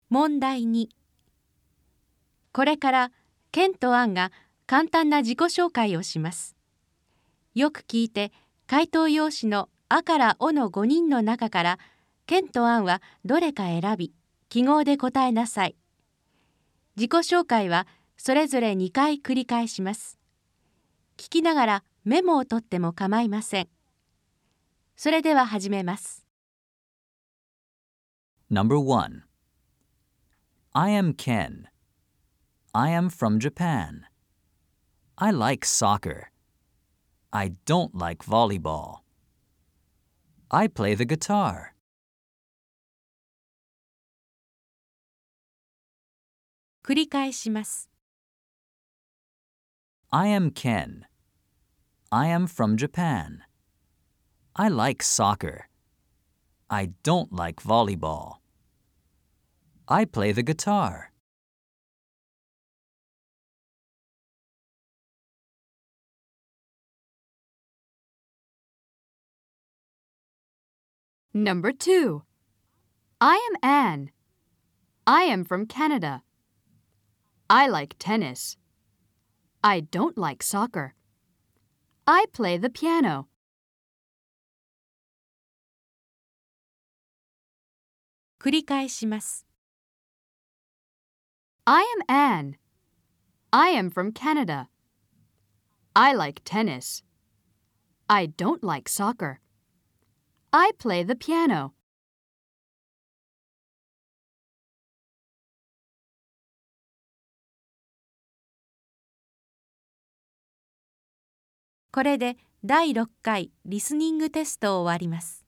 問題2。これからケンとアンが簡単な自己紹介をします。よく聞いて、回答用紙のあからおの5人の中からケンとアンはどれか選び、記号で答えなさい。自己紹介はそれぞれ2回繰り返します。聞きながらメモを取っても構いません。それでは始めます。 Number 1. I am Ken. I am from Japan. I like soccer. I don't like volleyball. I play the guitar. 繰り返します。 I am Ken. I am from Japan. I like soccer. I don't like volleyball. I play the guitar. Number 2. I am Anne. I am from Canada. I like tennis. I don't like soccer. I play the piano. 繰り返します。 I am Anne. I am from Canada. I like tennis. I don't like soccer. I play the piano. これで第6回リスニングテストを終わります。